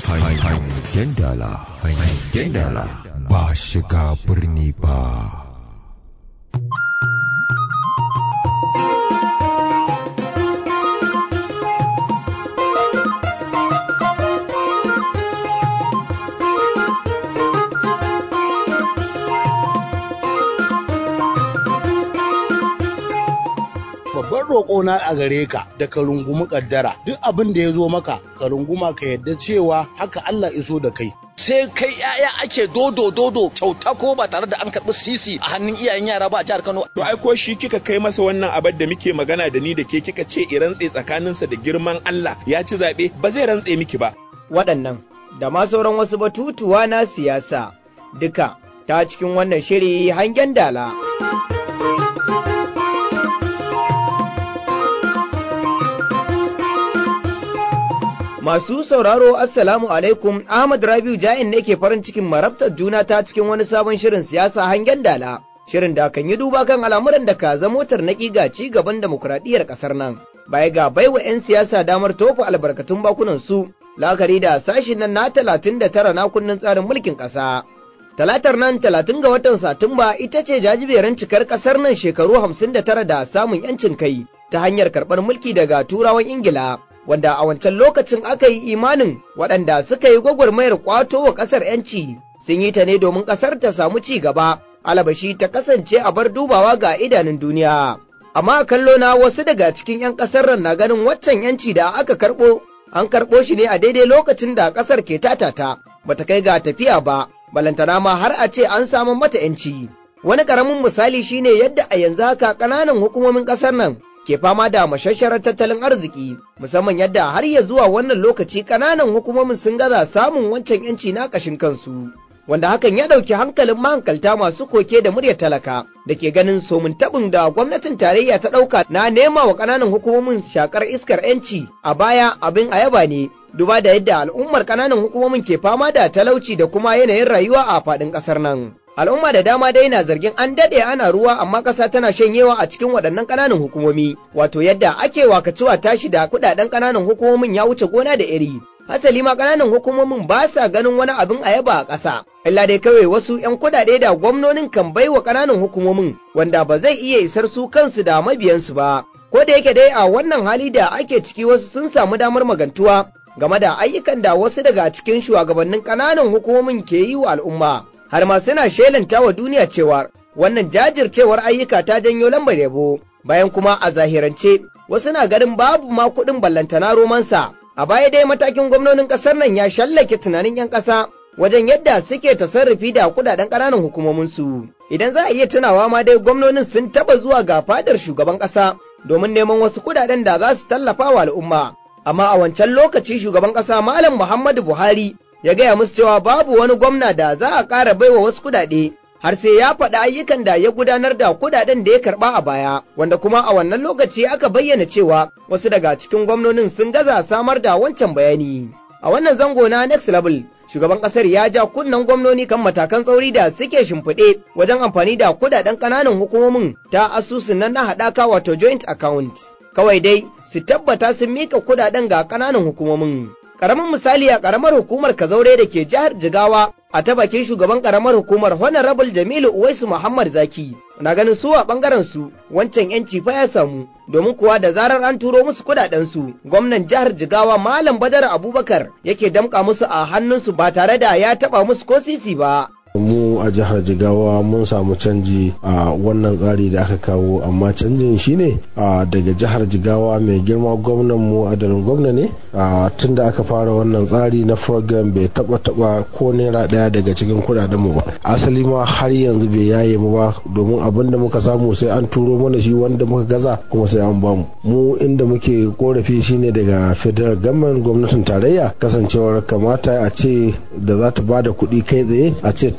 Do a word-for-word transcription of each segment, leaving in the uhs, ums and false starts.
Hangen dala, hangen dala ba shiga birni ba. Babban roƙona a gare ka da ka rungumi ƙaddara, duk abin da ya zo maka ka runguma ka yadda cewa haka Allah iso da kai. Sai kai yaya ake dodo dodo kyauta ko ba tare da an karɓi sisi a hannun iyayen yara ba a jihar Kano. To ai ko shi kika kai masa wannan abar da muke magana da ni da ke kika ce i rantse tsakaninsa da girman Allah ya ci zaɓe ba zai rantse miki ba. Waɗannan da ma sauran wasu batutuwa na siyasa duka ta cikin wannan shiri hangen dala. Masu sauraro Assalamu alaikum, Ahmad Rabiu Ja'in ne ke farin cikin marabtar juna ta cikin wani sabon shirin siyasa hangen dala. Shirin da kan yi duba kan al'amuran da ka zama tarnaƙi ga ci gaban demokuraɗiyyar ƙasar nan. Baya ga baiwa 'yan siyasa damar tofa albarkatun bakunan su, la'akari da sashin nan na talatin da tara na kundin tsarin mulkin ƙasa. Talatar nan talatin ga watan Satumba ita ce jajiberin cikar ƙasar nan shekaru hamsin da tara da samun 'yancin kai ta hanyar karɓar mulki daga Turawan Ingila. Wanda a wancan lokacin aka yi imanin waɗanda suka yi gwagwarmayar ƙwato wa ƙasar ‘yanci sun yi ta ne domin ƙasar ta samu ci gaba, alabashi ta kasance a bar dubawa ga idanun duniya. Amma kallo na wasu daga cikin ‘yan ƙasar nan na ganin waccan ‘yanci da aka karɓo, an karɓo shi ne a daidai lokacin da ƙasar ke tatata, bata kai ga tafiya ba, balantana ma har a ce an samu mata ‘yanci. Wani ƙaramin misali shine yadda a yanzu haka ƙananan hukumomin ƙasar nan ke fama da mashasharar tattalin arziki, musamman yadda har ya zuwa wannan lokaci ƙananan hukumomin sun gaza samun wancan yanci na ƙashin kansu, wanda hakan ya ɗauki hankalin mahankalta masu koke da muryar talaka da ke ganin somin taɓin da gwamnatin tarayya ta ɗauka na nema wa ƙananan hukumomin shakar iskar yanci a baya abin a yaba ne, duba da yadda al'ummar ƙananan hukumomin ke fama da talauci da kuma yanayin rayuwa a faɗin ƙasar nan. Al'umma da dama dai na zargin an daɗe ana ruwa amma ƙasa tana shanyewa a cikin waɗannan ƙananan hukumomi, wato yadda ake wakaciwa tashi da kuɗaɗen ƙananan hukumomin ya wuce gona da iri. Hasali ma ƙananan hukumomin ba sa ganin wani abin a yaba a ƙasa, illa dai kawai wasu ‘yan kuɗaɗe da gwamnonin kan bai wa ƙananan hukumomin wanda ba zai iya isar su kansu da mabiyansu ba. Ko da yake dai a wannan hali da ake ciki wasu sun samu damar magantuwa game da ayyukan da wasu daga cikin shugabannin ƙananan hukumomin ke yi wa al'umma. Har ma suna shelanta wa duniya cewa wannan jajircewar ayyuka ta janyo lambar yabo, bayan kuma a zahirance wasu na ganin babu ma kuɗin ballantana romansa. A baya dai matakin gwamnonin ƙasar nan ya shallake tunanin 'yan ƙasa wajen yadda suke tasarrufi da kuɗaɗen ƙananan hukumominsu. Idan za a iya tunawa ma dai gwamnonin sun taɓa zuwa ga fadar shugaban ƙasa domin neman wasu kuɗaɗen da za su tallafa wa al'umma. Amma a wancan lokaci shugaban ƙasa Malam Muhammadu Buhari ya gaya musu cewa babu wani gwamna da za a ƙara baiwa wasu kuɗaɗe har sai ya faɗi ayyukan da ya gudanar da kuɗaɗen da ya karɓa a baya, wanda kuma a wannan lokaci aka bayyana cewa wasu daga cikin gwamnonin sun gaza samar da wancan bayani. A wannan zango na next level, shugaban ƙasar ya ja kunnen gwamnoni kan matakan tsauri da suke shimfiɗe wajen amfani da kuɗaɗen ƙananan hukumomin ta asusun nan na haɗaka wato joint account. Kawai dai su tabbata sun mika kuɗaɗen ga ƙananan hukumomin. Ƙaramin misali a ƙaramar hukumar Kazaure da ke jihar Jigawa a ta bakin shugaban ƙaramar hukumar Honorable Jamilu Uwaisu Muhammad Zaki na ganin su a ɓangaren su wancan yanci fa ya samu, domin kuwa da zarar an turo musu kuɗaɗen su gwamnan jihar Jigawa Malam Badar Abubakar yake damƙa musu a hannunsu ba tare da ya taɓa musu ko sisi ba. Mu a jihar Jigawa mun samu canji a wannan tsari da aka kawo, amma canjin shine daga jihar Jigawa mai girma gwamnan mu adalin gwamna ne tun da aka fara wannan tsari na program bai taba taba ko naira daya daga cikin kudaden mu ba. Asali ma har yanzu bai yaye mu ba, domin abin da muka samu sai an turo mana shi wanda muka gaza kuma sai an bamu. Mu inda muke korafi shine daga federal government gwamnatin tarayya, kasancewar kamata a ce da za ta bada kuɗi kai tsaye a ce ta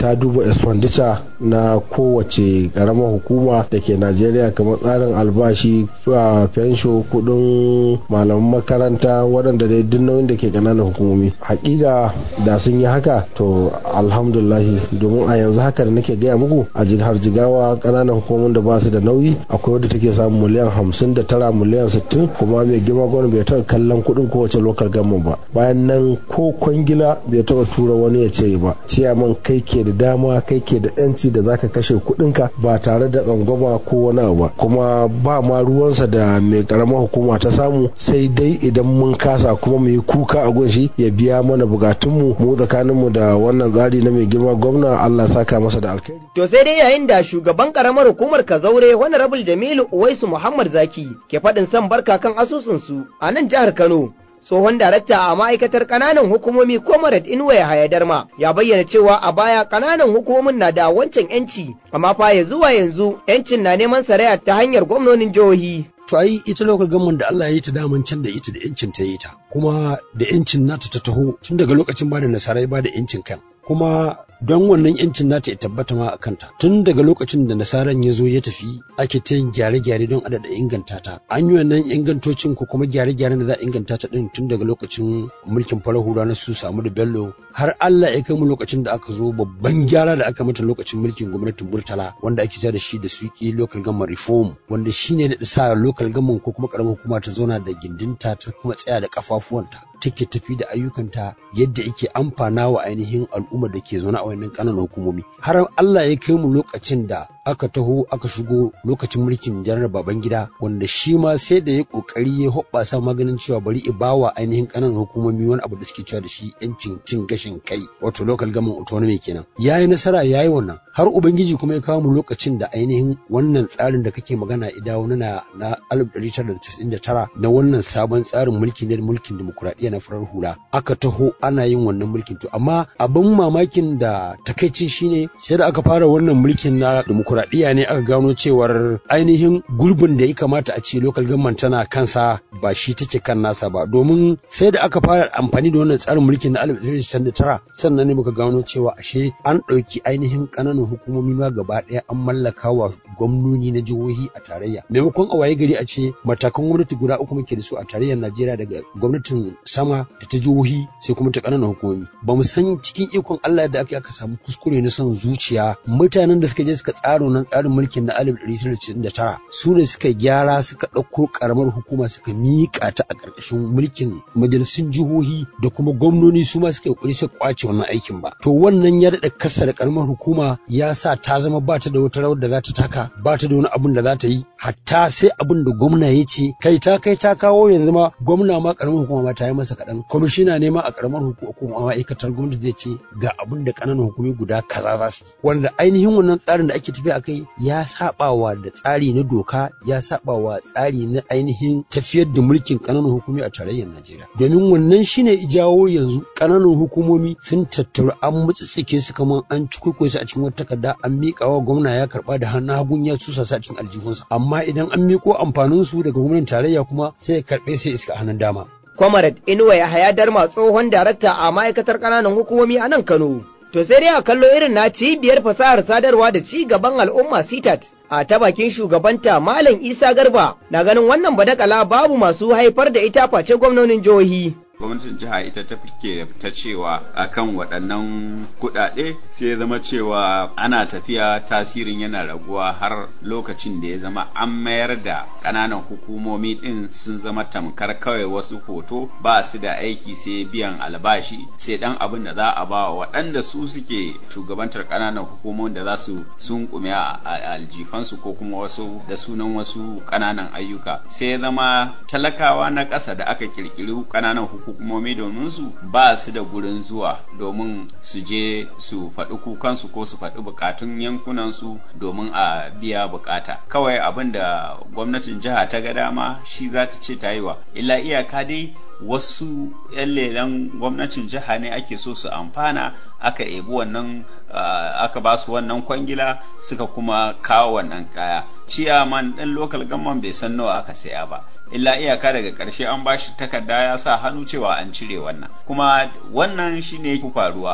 ta duba expenditure na kowace karamar hukuma da ke Najeriya, kamar tsarin albashi, fensho, kudin malaman makaranta, waɗanda dai duk nauyin da ke ƙananan hukumomi. Hakika da sun yi haka to alhamdulahi, domin a yanzu haka da nake gaya muku a jihar Jigawa ƙananan hukumomin da ba su da nauyi akwai wadda take samun miliyan hamsin da tara miliyan sittin, kuma mai girma gwamnati bai taɓa kallon kuɗin kowace local government ba. Bayan nan ko kwangila bai taɓa tura wani ya ce ba. Ciyaman kai ke da dama, kai ke da yanci da zaka kashe kuɗinka ba tare da tsangwama ko wani abu ba, kuma ba ma ruwansa da mai karamar hukuma ta samu, sai dai idan mun kasa kuma mu yi kuka a gunshi ya biya mana bukatunmu mu tsakaninmu da wannan tsari na mai girma gwamna. Allah saka masa da alkhairi. To sai dai yayin da shugaban karamar hukumar Kazaure Honorable Jamilu Uwaisu Muhammad Zaki ke faɗin san barka kan asusun su a nan jihar Kano, tsohon darakta a ma'aikatar ƙananan hukumomi Comrade Inuwa Hayadarma ya bayyana cewa a baya ƙananan hukumomin na da wancan yanci, amma fa ya zuwa yanzu yancin na neman saraya ta hanyar gwamnonin jihohi. To ai ita local government da Allah ya yi ta daman can da ita da yancin ta yi ta, kuma da yancin nata ta taho tun daga lokacin ba da nasarai ba da yancin kan, kuma don wannan yancin nata ya tabbata ma a kanta tun daga lokacin da nasaran ya zo ya tafi ake ta yin gyare-gyare don adada inganta ta. An yi wannan ingantocin ko kuma gyare-gyaren da za a inganta ta din tun daga lokacin mulkin farar hura na su samu da Bello, har Allah ya kai mu lokacin da aka zo babban gyara da aka mata lokacin mulkin gwamnatin Murtala, wanda ake ta da shi da suki local government reform, wanda shine da sa local government ko kuma karamar hukuma ta zauna da gindinta ta kuma tsaya da kafafuwanta, take tafi da ayyukanta yadda yake amfana wa ainihin al'ummar da ke zaune a wannan ƙananan hukumomi. Har Allah ya kai mu lokacin da aka taho aka shigo lokacin mulkin janar Babangida, wanda shi ma sai da ya kokari ya hoɓɓasa maganin cewa bari i bawa ainihin ƙananan hukumomi wani abu da suke cewa da shi yancin cin gashin kai, wato local government autonomy kenan. Yayi nasara yayi wannan, har ubangiji kuma ya kawo mu lokacin da ainihin wannan tsarin da kake magana i dawo na na alif ɗari tara da casa'in da tara na wannan sabon tsarin mulki ne, mulkin dimokuraɗiyya na farar hula, aka taho ana yin wannan mulkin. To amma abin mamakin da takaicin shine sai da aka fara wannan mulkin na dimokuraɗiyya ne aka gano cewar ainihin gurbin da ya kamata a ce local government tana kansa ba shi take kan nasa ba, domin sai da aka fara amfani da wannan tsarin mulkin na alif ɗari tara da tara sannan ne muka gano cewa ashe an ɗauki ainihin ƙananan hukumomi ma gaba ɗaya an mallaka wa gwamnoni na jihohi a tarayya, maimakon a waye gari a ce matakan gwamnati guda uku muke da su a tarayyar Najeriya, daga gwamnatin sama da ta jihohi sai kuma ta ƙananan hukumomi. Ba mu san cikin ikon Allah da aka aka samu kuskure na son zuciya, mutanen da suka je suka tsaro nan tsarin mulkin na alif ɗari tara da casa'in da tara su ne suka gyara suka ɗauko ƙaramar hukuma suka miƙa ta a ƙarƙashin mulkin majalisun jihohi da kuma gwamnoni, su ma suka yi ƙoƙari suka ƙwace wannan aikin ba. To wannan ya daɗa kasa da ƙaramar hukuma ya sa ta zama ba ta da wata rawar da za ta taka, ba ta da wani abun da za ta yi, hatta sai abin da gwamna ya ce, kai ta kai ta kawo yanzu ma gwamna ma ƙaramar hukuma ma ta yi masa kaɗan, kwamishina ne ma a ƙaramar hukuma ma'aikatar gwamnati zai ce ga abin da ƙananan hukumi guda kaza za su, wanda ainihin wannan tsarin da ake tafiya a kai ya sabawa da tsari na doka, ya sabawa tsari na ainihin tafiyar da mulkin ƙananan hukumi a tarayyar Najeriya. Domin wannan shine ijawo yanzu ƙananan hukumomi sun tattaru an mutsitsike su kamar an cikuikue su a cikin wata takarda an miƙa wa gwamna ya karɓa da hannun hagun ya tusa su a cikin aljihunsa, amma idan an miƙo amfanin su daga gwamnatin tarayya kuma sai ya karɓe sai iska a hannun dama. Comrade Inuwa Hayadarma tsohon darakta a ma'aikatar ƙananan hukumomi a nan Kano. To sai dai a kallo irin na cibiyar fasahar sadarwa da ci gaban al'umma C T A T a ta bakin shugabanta Malam Isa Garba na ganin wannan badakala babu masu haifar da ita face gwamnonin jihohi. Gwamnatin jiha ita ta fike ta cewa akan waɗannan kuɗaɗe sai ya zama cewa ana tafiya tasirin yana raguwa har lokacin da ya zama an mayar da ƙananan hukumomi ɗin sun zama tamkar kawai wasu hoto ba su da aiki sai biyan albashi sai ɗan abin da za a ba wa waɗanda su suke shugabantar ƙananan hukumomin da za su sunkume a aljifansu ko kuma wasu da sunan wasu ƙananan ayyuka, sai ya zama talakawa na ƙasa da aka ƙirƙiri ƙananan hukumomi hukumomi domin su ba su da gurin zuwa domin su je su faɗi kukansu ko su faɗi bukatun yankunansu domin a biya bukata. Kawai abin da gwamnatin jiha ta ga dama shi za ta ce ta yi wa, illa iyaka dai wasu 'yan lelen gwamnatin jiha ne ake so su amfana, aka ebi wannan uh, aka ba su wannan kwangila suka kuma kawo wannan kaya. Ciyaman ɗan local government bai san nawa aka saya ba, illa iyaka daga ƙarshe an ba shi takarda ya sa hannu cewa an cire wannan. Kuma wannan shine yake faruwa,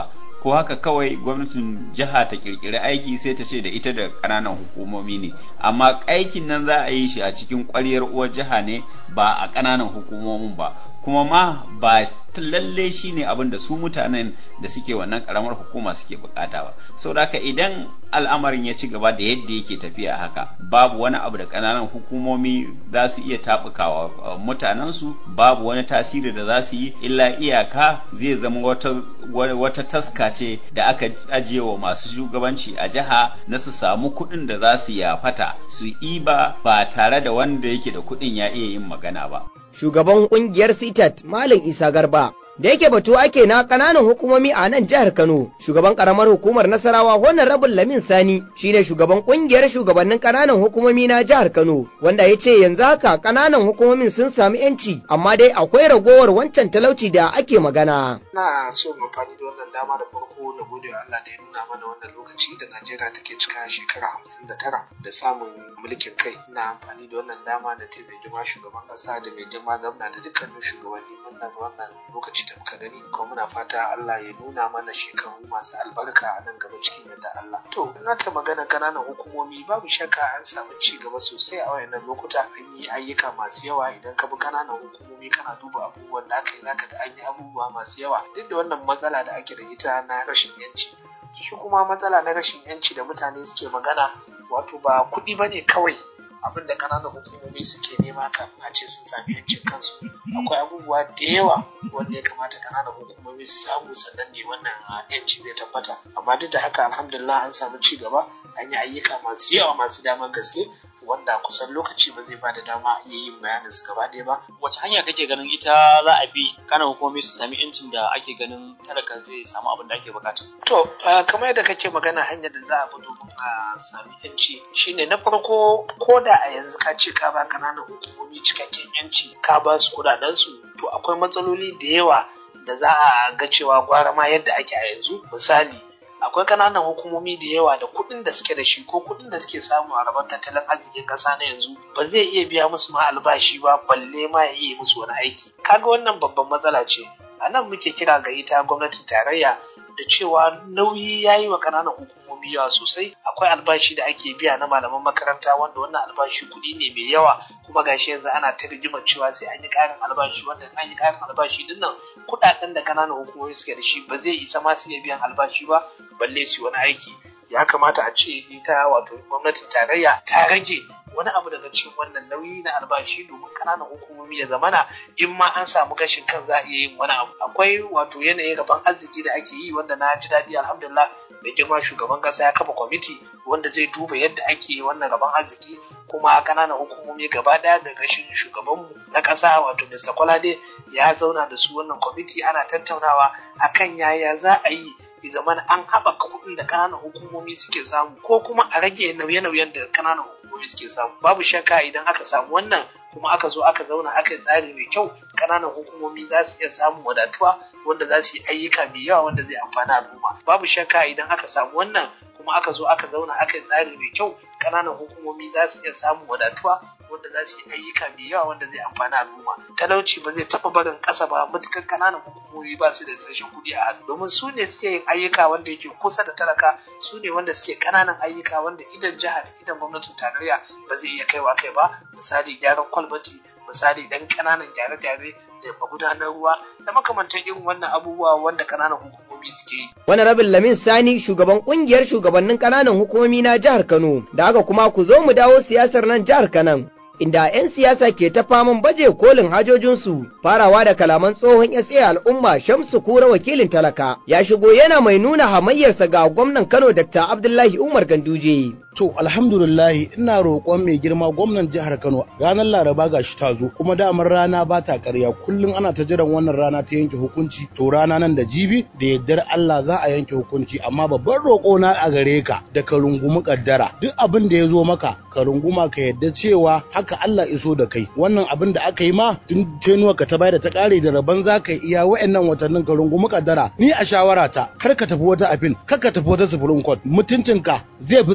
ko haka kawai gwamnatin jiha ta kirkiri aiki sai ta ce da ita da ƙananan hukumomi ne, amma aikin nan za a yi shi a cikin ƙwaryar uwar jiha ne ba a ƙananan hukumomin ba, kuma ma ba lalle shi ne abin da su mutanen da suke wannan karamar hukuma suke bukata ba. Saboda haka idan al'amarin ya ci gaba da yadda yake tafiya haka, babu wani abu da ƙananan hukumomi za su iya taɓukawa mutanensu, babu wani tasiri da za su yi, illa iyaka zai zama wata wata taska ce da aka ajiye wa masu shugabanci a jiha na su samu kuɗin da za su yafata su iba ba tare da wanda yake da kuɗin ya iya yin magana ba. Shugaban ƙungiyar sitat Malam Isa Garba da yake batu ake na ƙananan hukumomi a nan jihar Kano, shugaban ƙaramar hukumar Nasarawa wannan rabin Lamin Sani shine shugaban ƙungiyar shugabannin ƙananan hukumomi na jihar Kano, wanda ya ce yanzu haka ƙananan hukumomin sun sami yanci amma dai akwai ragowar wancan talauci da ake magana. Na so mu amfani da wannan dama da farko na gode wa Allah da ya nuna mana wannan lokaci da Najeriya take cika shekara hamsin da tara da samun mulkin kai. Ina amfani da wannan dama da ta mai girma shugaban ƙasa da mai girma gwamna da dukkanin shugabanni wannan wannan lokaci da muka gani, kuma muna fata Allah ya nuna mana shekaru masu albarka a nan gaba cikin yadda Allah. To in aka magana ƙananan hukumomi babu shakka an samu ci gaba sosai a wayannan lokuta, an yi ayyuka masu yawa. Idan ka bi ƙananan hukumomi kana duba abubuwan da aka yi zaka ga an yi abubuwa masu yawa, duk da wannan matsala da ake da ita na rashin yanci. Shi kuma matsala na rashin yanci da mutane suke magana, wato ba kuɗi bane kawai abin da ƙananan hukumomi suke nema kafin a ce sun sami yancin kansu. Akwai abubuwa da yawa wanda ya kamata ƙananan hukumomi su samu sannan ne wannan yanci zai tabbata, amma duk da haka alhamdulillah an samu ci gaba, an yi ayyuka masu yawa masu daman gaske wanda kusan lokaci ba zai bada dama iya yin bayanin su gaba ɗaya ba. Wace hanya kake ganin ita za a bi kana hukumomi su sami yancin da ake ganin talaka zai samu abin da ake bukata? To kamar yadda kake magana, hanyar da za a bi domin a sami yanci shine na farko, ko da a yanzu ka ce ka ba ƙananan hukumomi cikakken yanci, ka ba su kuɗaɗen su, to akwai matsaloli da yawa da za a ga cewa gwara ma yadda ake a yanzu. Misali, akwai ƙananan hukumomi da yawa da kuɗin da suke da shi ko kuɗin da suke samu a rabon tattalin arzikin ƙasa na yanzu ba zai iya biya musu ma albashi ba, balle ma ya yi musu wani aiki. Kaga wannan babban matsala ce. A nan muke kira ga ita gwamnatin tarayya da cewa nauyi ya yi wa ƙananan hukumomi yawa sosai. Akwai albashi da ake biya na malaman makaranta wanda wannan albashi kuɗi ne mai yawa, kuma gashi yanzu ana ta rigimar cewa sai an yi ƙarin albashi, wanda an yi ƙarin albashi din nan kuɗaɗen da ƙananan hukumomi suke da shi ba zai isa ma su iya biyan albashi ba, balle su wani aiki. Ya kamata a ce ita wato gwamnatin tarayya ta rage wani abu daga cikin wannan nauyi na albashi domin ƙananan hukumomi ya zamana in ma an samu gashin kan za a iya yin wani abu. Akwai wato yanayin rabon arziki da ake yi wanda na ji daɗi alhamdulillah, da girma shugaban ƙasa ya kafa kwamiti wanda zai duba yadda ake wannan rabon arziki, kuma ƙananan hukumomi gaba ɗaya da gashin shugabanmu na ƙasa wato Mista Kwalade ya zauna da su wannan kwamiti, ana tattaunawa akan yaya za a yi ya zamana an haɓaka kuɗin da ƙananan hukumomi suke samu ko kuma a rage nauye-nauyen da ƙananan hukumomi suke samu. Babu shakka idan aka samu wannan kuma aka zo aka zauna aka yi tsari mai kyau, ƙananan hukumomi za su iya samun wadatuwa wanda za su yi ayyuka mai yawa wanda zai amfani al'umma. Babu shakka idan aka samu wannan kuma aka zo aka zauna aka yi tsari mai kyau, ƙananan hukumomi za su iya samun wadatuwa wanda za su yi ayyuka mai yawa wanda zai amfani al'umma. Talauci ba zai taɓa barin ƙasa ba matuƙar ƙananan hukumomi ba su da isasshen kuɗi a hannu, domin su ne suke yin ayyuka wanda yake kusa da talaka, su ne wanda suke ƙananan ayyuka wanda idan jiha da idan gwamnatin tarayya ba zai iya kaiwa kai ba. Misali gyaran kwalbati, misali dan ƙananan gyare-gyare da magudanar ruwa da makamantan irin wannan abubuwa wanda ƙananan hukumomi suke yi. Wani rabin Lamin Sani shugaban kungiyar shugabannin ƙananan hukumomi na jihar Kano. Da haka kuma ku zo mu dawo siyasar nan jihar Kano, inda 'yan siyasa ke ta faman baje kolin hajojinsu, farawa da kalaman tsohon S A al'umma Shamsu Kura wakilin talaka ya shigo yana mai nuna hamayyarsa ga gwamnan Kano Dakta Abdullahi Umar Ganduje. To alhamdulillahi ina roƙon mai girma gwamnan jihar Kano, ranar Laraba gashi ta zo, kuma damar rana ba ta ƙarya, kullum ana ta jiran wannan rana ta yanke hukunci, to rana nan da jibi da yardar Allah za a yanke hukunci, amma babban roƙo na a gare ka da ka rungumi kaddara, duk abin da ya zo maka ka runguma ka yadda cewa haka Allah iso da kai. Wannan abin da aka yi ma tun tenuwa ka ta bayar da ta ƙare da rabon za ka iya wa'annan watannin ka rungumi kaddara. Ni a shawara ta kar ka tafi wata afil, kar ka tafi wata sufurin court, mutuncinka zai fi tsira a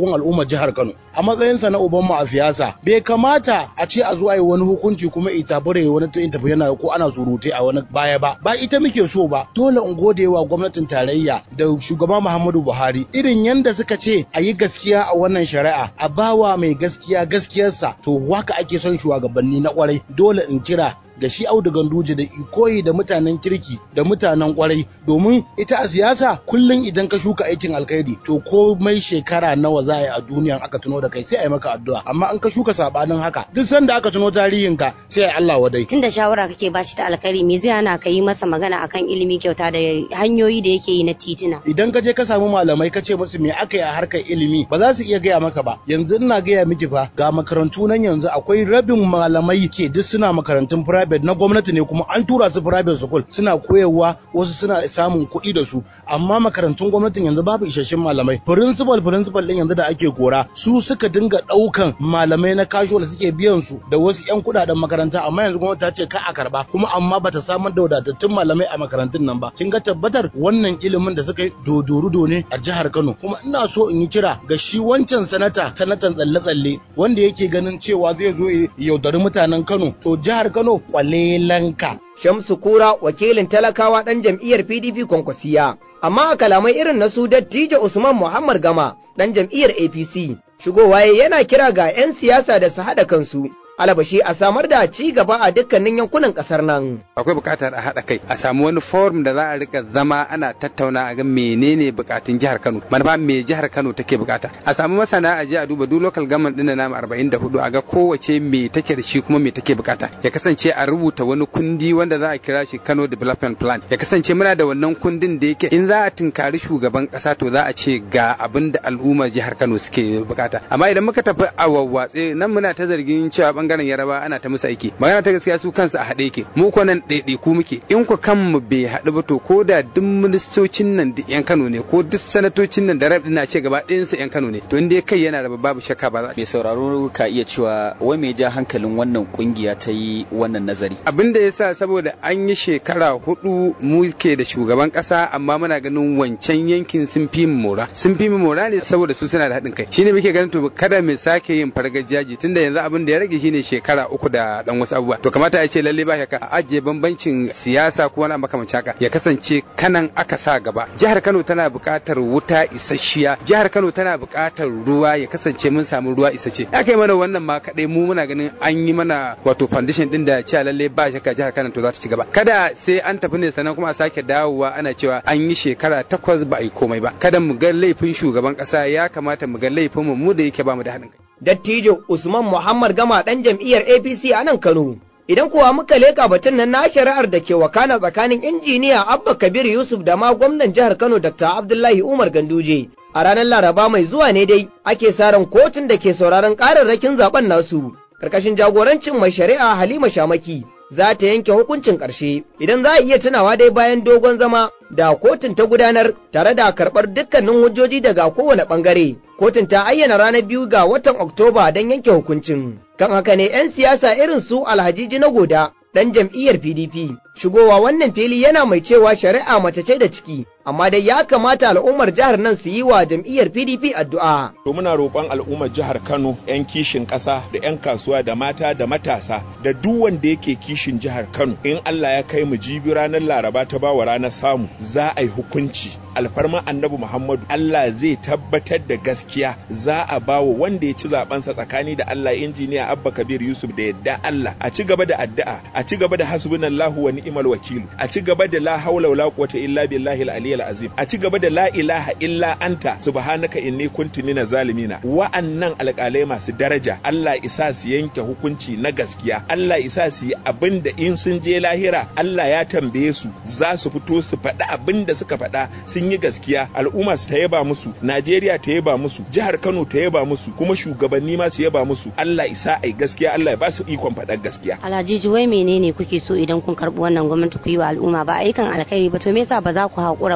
gun al'ummar jihar Kano a matsayinsa na uban mu a siyasa bai kamata a ce a zo a yi wani hukunci kuma ita bare wani ta tafi yana ko ana surute a wani baya ba ba ita muke so ba. Dole in gode wa gwamnatin tarayya da shugaba Muhammadu Buhari irin yanda suka ce a yi gaskiya a wannan shari'a a bawa mai gaskiya gaskiyarsa, to haka ake son shugabanni na kwarai. Dole in kira da shi Audu Ganduje da ikoyi da mutanen kirki da mutanen kwarai, domin ita a siyasa kullum idan ka shuka aikin alkhairi to komai shekara nawa za a yi a duniya aka tuno da kai sai a yi maka addu'a, amma an ka shuka sabanin haka duk sanda aka tuno tarihin ka sai ai Allah wadai. Tunda shawara kake bashi ta alkhairi, me zai hana ka yi masa magana akan ilimi kyauta da hanyoyi da yake yi na titina? Idan ka je ka samu malamai ka ce musu me aka yi a harkar ilimi ba za su iya gaya maka ba. Yanzu ina gaya miki fa ga makarantu nan yanzu akwai rabin malamai ke duk suna makarantun private na gwamnati ne kuma an tura su private school suna koyarwa, wasu suna samun kuɗi da su, amma makarantun gwamnatin yanzu babu isasshen malamai. Principal principal din yanzu da ake kora su suka dinga ɗaukan malamai na casual da suke biyan su da wasu yan kuɗaɗen makaranta, amma yanzu gwamnati ta ce ka a karba, kuma amma bata samar da wadatattun malamai a makarantun nan ba. Kin ga tabbatar wannan ilimin da suka yi dodorudo ne a jihar Kano. Kuma ina so in yi kira ga shi wancan sanata sanatan tsalle-tsalle wanda yake ganin cewa zai zo ya yaudari mutanen Kano, to jihar Kano kwalelanka. Shamsu Kura wakilin talakawa ɗan jam'iyyar P D P Kwankwasiya. Amma a kalamai irin na su Dattijo Usman Muhammad Gama ɗan jam'iyyar A P C, shigowa yana kira ga 'yan siyasa da su haɗa kansu alabashi a samar da ci gaba a dukkanin yankunan kasar nan. Akwai bukatar a haɗa kai, a samu wani forum da za a rika zama ana tattauna a ga menene bukatun jihar Kano, manufa me jihar Kano take bukata. A samu masana a je a duba duk local government din na arba'in da hudu a ga kowace me take da shi kuma me take bukata. Ya kasance a rubuta wani kundi wanda za a kira shi Kano Development Plan. Ya kasance muna da wannan kundin da yake in za a tunkari shugaban kasa to za a ce ga abin da al'ummar jihar Kano suke bukata. Amma idan muka tafi a wawwatse nan muna ta zargin cewa bangaren Yaraba ana ta musu aiki. Magana ta gaskiya su kansu a haɗe yake. Mu ko nan ɗaiɗaiku muke. In ku kanmu bai haɗu ba to ko da duk ministocin nan da yan Kano ne ko duk sanatocin nan da rab na ce gaba ɗayan su yan Kano ne. To in dai kai yana da babu shakka ba za. Mai sauraro ka iya cewa wai me ja hankalin wannan kungiya ta yi wannan nazari. Abin da yasa saboda an yi shekara hudu muke da shugaban kasa amma muna ganin wancan yankin sun fi mu mora. Sun fi mu mora ne saboda su suna da haɗin kai. Shine muke ganin to kada mu sake yin fargajaji tunda yanzu abin da ya rage shine shekara uku da dan wasu abubuwa. To kamata a ce lalle ba shakka a ajiye bambancin siyasa ko wani makamancin haka ya kasance kanan aka sa gaba. Jihar Kano tana buƙatar wuta isasshiya. Jihar Kano tana buƙatar ruwa ya kasance mun samu ruwa isasshe. Ya kai mana wannan ma kadai mu muna ganin an yi mana wato foundation din da cewa lalle ba shakka jihar Kano to za ta ci gaba. Kada sai an tafi ne sannan kuma a sake dawowa ana cewa an yi shekara takwas ba a yi komai ba. Kada mu ga laifin shugaban kasa, ya kamata mu ga laifin mu mu da yake ba mu da haɗin kai. Dattijo Usman Muhammad Gama ɗan jam'iyyar A P C a nan Kano. Idan kuwa muka leka batun nan na shari'ar da ke wakana tsakanin injiniya Abba Kabir Yusuf da ma gwamnan jihar Kano Doctor Abdullahi Umar Ganduje. A ranar Laraba mai zuwa ne dai ake sa ran kotun da ke sauraron ƙararrakin zaben nasu. Karkashin jagorancin mai shari'a Halima Shamaki za ta yanke hukuncin ƙarshe. Idan za a iya tunawa dai bayan dogon zama da kotun ta gudanar tare da karɓar dukkanin hujjoji daga kowane ɓangare. Kotun ta ayyana ranar biyu ga watan Oktoba don yanke hukuncin. Kan haka ne 'yan siyasa irin su Alhaji na Goda ɗan jam'iyyar P D P shigowa wannan fili yana mai cewa shari'a mace ce da ciki, amma dai ya kamata al'ummar jihar nan su yi wa jam'iyyar P D P addu'a. To muna roƙon al'ummar jihar Kano, 'yan kishin ƙasa da 'yan kasuwa da mata da matasa da duk wanda yake kishin jihar Kano, in Allah ya kai mu jibi ranar Laraba ta bawa ranar samu za a yi hukunci. Alfarma Annabi Muhammadu, Allah zai tabbatar da gaskiya, za a bawa wanda ya ci zabensa tsakani da Allah injiniya Abba Kabir Yusuf da yadda Allah. A ci gaba da addu'a, a ci gaba da hasbunallahu wa ni'mal wakil, a ci gaba da la haula wala quwwata illa billahi al-aliyyil azim, a ci gaba da la ilaha illa anta subhanaka inni kuntu minaz zalimina. Wa'annan alƙalai masu daraja, Allah isa su yanke hukunci na gaskiya, Allah isa su yi abinda in sun je lahira Allah ya tambaye su, za su fito su faɗi abinda suka faɗa sun yi gaskiya, al'umma su ta yaba musu, Najeriya ta yaba musu, jihar Kano ta yaba musu, kuma shugabanni ma su yaba musu. Allah isa ai gaskiya, Allah ya ba su ikon faɗar gaskiya. Alhaji wai menene kuke so idan kun karɓi wannan gwamnati ku yi wa al'umma ba ayyukan alkhairi ba, to me yasa ba za ku haƙura ba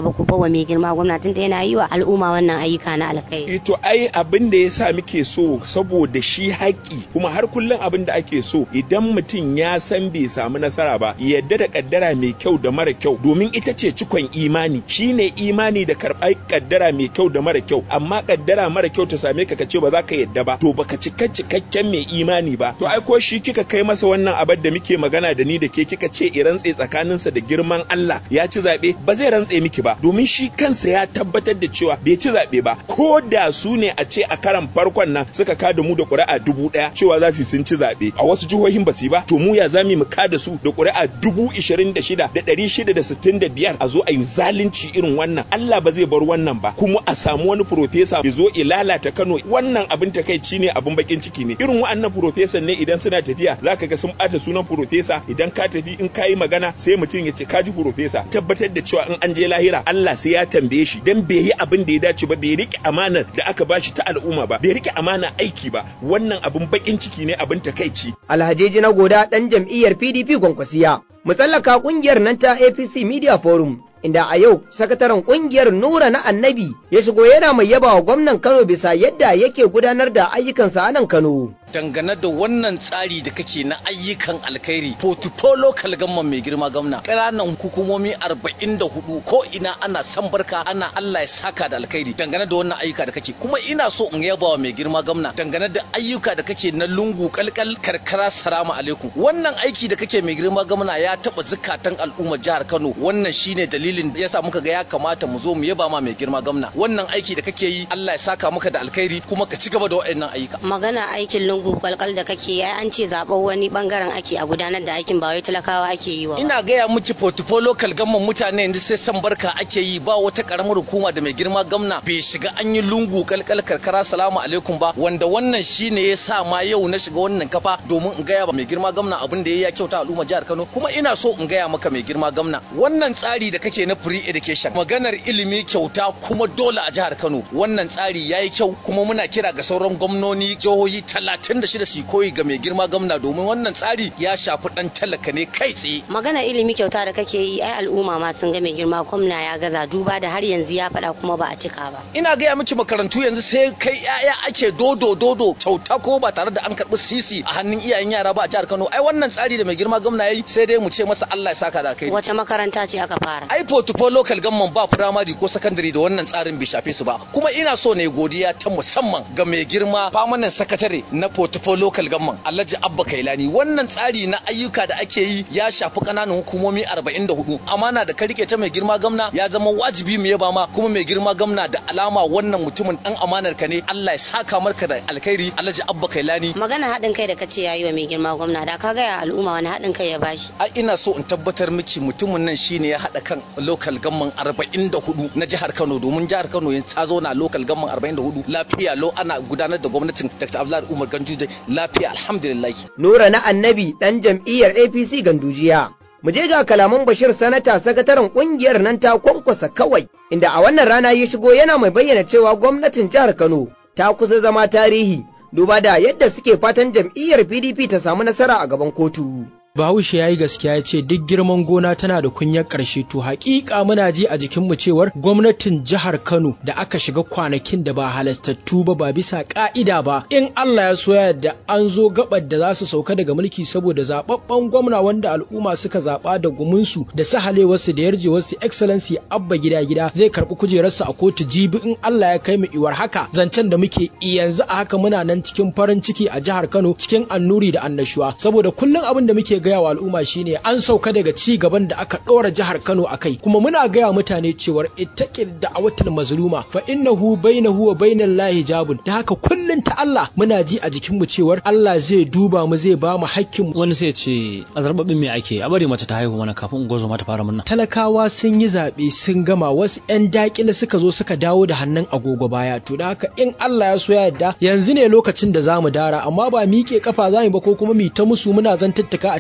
ba ku bawa mai girma gwamnatin ta yana yi wa al'umma wannan ayyuka na alkhairi. to ai abin da yasa muke so saboda shi haƙi kuma har kullum abin da ake so idan mutum ya san bai samu nasara ba yadda da kaddara mai kyau da mara kyau domin ita ce cikon imani shine imani da karɓar kaddara mai kyau da mara kyau amma kaddara mara kyau ta same ka kace ba za ka yadda ba to baka cika cikakken mai imani ba to ai ko shi kika kai masa wannan abar da muke magana da ni da ke kika ce i rantse tsakaninsa da girman Allah ya ci zabe ba zai rantse miki ba domin shi kansa ya tabbatar da cewa bai ci zabe ba ko da su ne a ce a karan farkon nan suka kada mu da ƙuri'a dubu ɗaya cewa za su sun ci zabe a wasu jihohin ba su ba to mu ya zami mu kada su da ƙuri'a dubu ishirin da shida da ɗari shida da sittin da biyar a zo a yi zalunci irin wannan Allah ba zai bar wannan ba kuma a samu wani profesa ya zo ya lalata Kano wannan abin takaici ne abin bakin ciki ne irin wa'annan profesan ne idan suna tafiya zaka ga sun bata sunan profesa idan ka tafi in kayi magana sai mutum ya ce ka ji profesa tabbatar da cewa in an je lahira Allah sai ya tambaye shi dan bai yi abin da ya dace ba bai rike amanar da aka bashi ta al'umma ba bai rike amana aiki ba wannan abin bakin ciki ne abin takaici. Alhaji na goda dan jam'iyyar P D P Kwankwasiya mu tsallaka kungiyar nan ta A P C Media Forum inda a yau sakataren kungiyar Nura na Annabi ya shigo yana mai yaba wa gwamnan Kano bisa yadda yake gudanar da ayyukansa a nan Kano. Dangane da wannan tsari da kake na ayyukan alkhairi portfolio local government mai girma gwamna ƙananan hukumomi arba'in da hudu ko ina ana san barka ana Allah ya saka da alkhairi dangane da wannan ayyuka da kake kuma ina so in yaba wa mai girma gwamna dangane da ayyuka da kake na lungu kalkal karkara salamu alaikum wannan aiki da kake mai girma gwamna ya taba zukatan al'ummar jihar Kano wannan shine dalilin da yasa muka ga ya kamata mu zo mu yaba ma mai girma gwamna wannan aiki da kake yi Allah ya saka maka da alkhairi kuma ka ci gaba da waɗannan ayyuka. Magana aikin lungu kwalkwal da kake yi an ce zaɓen wani bangaren ake a gudanar da aikin ba wai talakawa ake yi wa. Ina gaya miki portfolio local government mutane yanzu sai san barka ake yi ba wata karamar hukuma da mai girma gwamna bai shiga an yi lungu kalkal karkara salamu alaikum ba wanda wannan shine ya sa ma yau na shiga wannan kafa domin in gaya ba mai girma gwamna abin da ya kyauta al'umma jihar Kano kuma ina so in gaya maka mai girma gwamna wannan tsari da kake na free education maganar ilimi kyauta kuma dole a jihar Kano wannan tsari yayi kyau kuma muna kira ga sauran gwamnoni jihohi talatin da shida su koyi ga mai girma gwamna domin wannan tsari ya shafi dan talaka ne kai tsaye. Magana ilimi kyauta da kake yi ai al'umma ma sun ga mai girma gwamna ya gaza duba da har yanzu ya faɗa kuma ba a cika ba. Ina gaya miki makarantu yanzu sai kai yaya ake dodo dodo kyauta ko ba tare da an karɓi sisi a hannun iyayen yara ba a jihar Kano ai wannan tsari da mai girma gwamna yayi sai dai mu ce masa Allah ya saka da kai. Wace makaranta ce aka fara? Ai portfolio local government ba primary ko secondary da wannan tsarin bai shafe su ba kuma ina so ne godiya ta musamman ga mai girma permanent secretary na portfolio local government Alhaji Abba Kailani wannan tsari na ayyuka da ake yi ya shafi kananan hukumomi arba'in da hudu amana da ka rike ta mai girma gwamna ya zama wajibi mu yaba ma kuma mai girma gwamna da alama wannan mutumin dan amanar ka ne Allah ya saka maka da alkhairi Alhaji Abba Kailani. Magana haɗin kai da kace yayi wa mai girma gwamna da ka ga ya al'umma wani haɗin kai ya bashi. Ai ina so in tabbatar miki mutumin nan shine ya haɗa kan local government arba'in da hudu na jihar Kano domin jihar Kano yanzu ta zo na local government arba'in da hudu lafiya lo ana gudanar da gwamnatin Dr. Abdullahi Umar Ganduje lafiya alhamdulillah. Nura na Annabi dan jam'iyyar A P C Gandujiya. Mu je ga kalaman Bashir Sanata sakataren kungiyar nan ta Kwankwasa kawai inda a wannan rana ya shigo yana mai bayyana cewa gwamnatin jihar Kano ta kusa zama tarihi duba da yadda suke fatan jam'iyyar P D P ta samu nasara a gaban kotu. Bahaushe ya yi gaskiya ya ce duk girman gona tana da kunyar ƙarshe to haƙiƙa muna ji a jikinmu cewar gwamnatin jihar Kano da aka shiga kwanakin da ba halastattu ba ba bisa ƙa'ida ba in Allah ya so da an zo gabar da za su sauka daga mulki saboda zaɓaɓɓen gwamna wanda al'umma suka zaɓa da gumunsu da sahalewarsu da yarjewarsu excellency abba gida gida zai karɓi kujerarsa a kotu jibi in Allah ya kai mu iwar haka zancen da muke yanzu a haka muna nan cikin farin ciki a jihar Kano cikin annuri da annashuwa saboda kullum abin da muke gaya wa al'umma shine an sauka daga ci gaban da aka ɗora jihar Kano a kai kuma muna gaya mutane cewar ittaqil da'awatul mazluma fa innahu bainahu wa bainal lahi jabun da haka kullun ta Allah muna ji a jikin mu cewar Allah zai duba mu zai ba mu hakkin mu. Wani sai ce a zarbabin me ake a bari mace ta haihu mana kafin gozo mata fara munna. Talakawa sun yi zabe sun gama wasu ƴan dakila suka zo suka dawo da hannun agogo baya to da haka in Allah ya so ya yarda yanzu ne lokacin da zamu dara amma ba miƙe kafa zamu ba ko kuma mi ta musu muna zantattaka a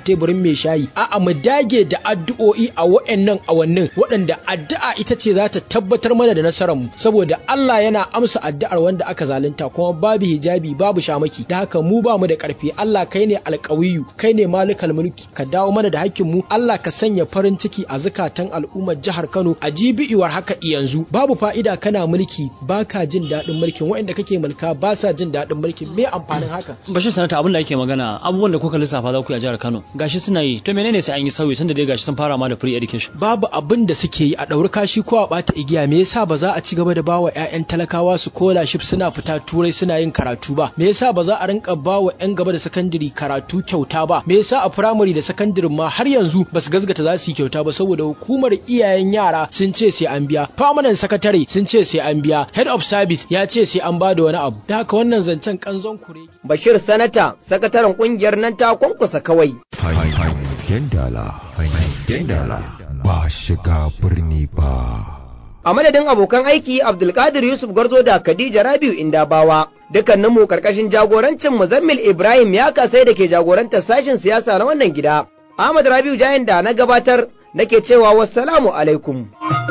teburin mai shayi a'a mu dage da addu'o'i a wa'annan awannin waɗanda addu'a ita ce za ta tabbatar mana da nasarar mu saboda Allah yana amsa addu'ar wanda aka zalunta kuma babu hijabi babu shamaki da haka mu ba mu da ƙarfi Allah kai ne alƙawiyu kai ne malikal mulki ka dawo mana da hakkin mu Allah ka sanya farin ciki a zakatan al'ummar jihar Kano a jibi'iwar haka yanzu babu fa'ida kana mulki baka jin daɗin mulkin waɗanda kake mulka ba sa jin daɗin mulkin me amfanin haka Bashir Sanata abin da ake magana abubuwan da kuka lissafa za ku yi a jihar Kano gashi suna yi to menene sai an yi sauyi tunda dai gashi sun fara ma da free education babu abin da suke yi a ɗauri kashi ko a ɓata igiya me yasa ba za a ci gaba da bawa ƴaƴan talakawa su scholarship suna fita turai suna yin karatu ba me yasa ba za a rinka bawa ƴan gaba da sakandare karatu kyauta ba me yasa a primary da sakandare ma har yanzu ba su gazgata za su yi kyauta ba saboda hukumar iyayen yara sun ce sai an biya permanent secretary sun ce sai an biya head of service ya ce sai an bada wani abu da haka wannan zancen kanzon kure Bashir Sanata sakataren kungiyar nan ta kwankwasa kawai hangen dala hangen dala ba shiga birni ba a madadin abokan aiki Abdulkadir Yusuf Garzo da Khadija Rabiu Indabawa dukkanin mu karkashin jagorancin Muzammil Ibrahim ya kasai da ke jagorantar sashin siyasa na wannan gida Ahmad Rabiu Jayin da na gabatar nake cewa wassalamu alaikum